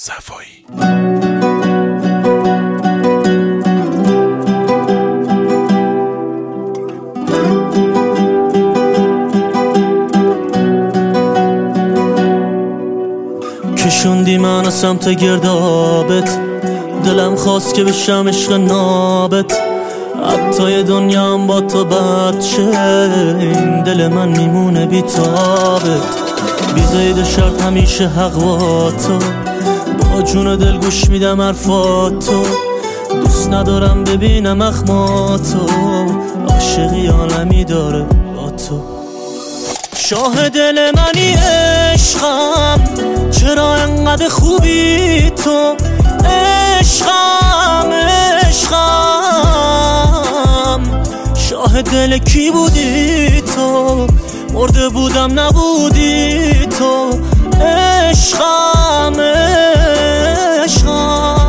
صفایی. کشوندی منو سمت گردابت، دلم خواست که بشم عشق نابت، حتی دنیام با تو بد شه، این دل من میمونه بی تابت. بی قید شرط همیشه حق با تو، با جون دل گوش میدم حرفاتو، دوست ندارم ببینم اخماتو، عاشقی عالمی داره با تو. شاه دل منی عشقم، چرا انقدر خوبی تو؟ عشقم عشقم، شاه دل کی بودی تو؟ مرده بودم نبودی تو. عشقم عشقم.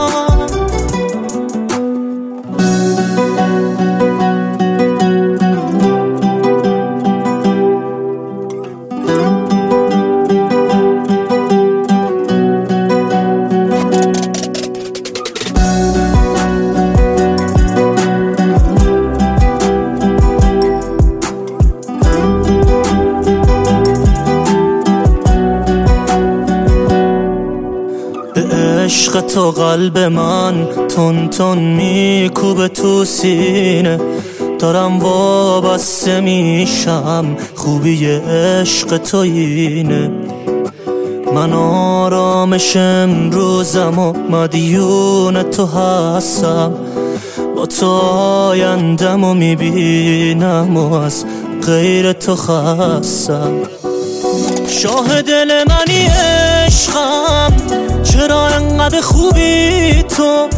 عشق تو قلب من تون تون میکوبه تو سینه، دارم وابسته میشم، خوبی عشق تو اینه. من آرامش امروزم و مدیون تو هستم، با تو آیندم و میبینم و از غیر تو خستم. شاه دل منی عشقم، چرا انقدر خوبی تو؟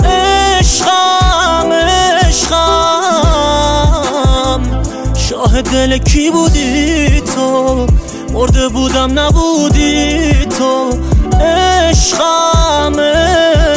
عشقم عشقم، شاه دل کی بودی تو؟ مرده بودم نبودی تو. عشقم